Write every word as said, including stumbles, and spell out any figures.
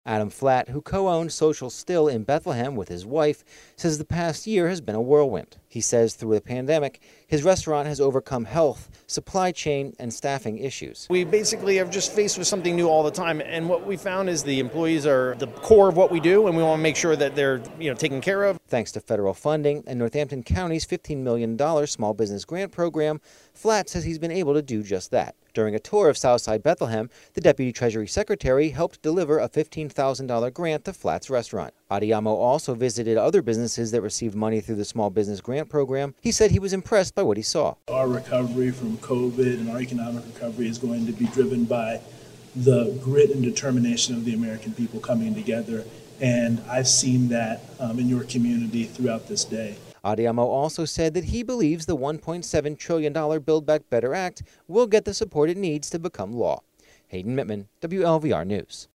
Adam Flatt, who co-owned Social Still in Bethlehem with his wife, says the past year has been a whirlwind. He says through the pandemic, his restaurant has overcome health, supply chain, and staffing issues. We basically are just faced with something new all the time, and what we found is the employees are the core of what we do, and we want to make sure that they're, you know, taken care of. Thanks to federal funding and Northampton County's fifteen million dollars small business grant program, Flatt says he's been able to do just that. During a tour of Southside Bethlehem, the Deputy Treasury Secretary helped deliver a fifteen thousand dollars grant to Flatt's restaurant. Adiamo also visited other businesses that received money through the Small Business Grant Program. He said he was impressed by what he saw. Our recovery from COVID and our economic recovery is going to be driven by the grit and determination of the American people coming together, and I've seen that um, in your community throughout this day. Adiamo also said that he believes the one point seven trillion dollars Build Back Better Act will get the support it needs to become law. Hayden Mittman, W L V R News.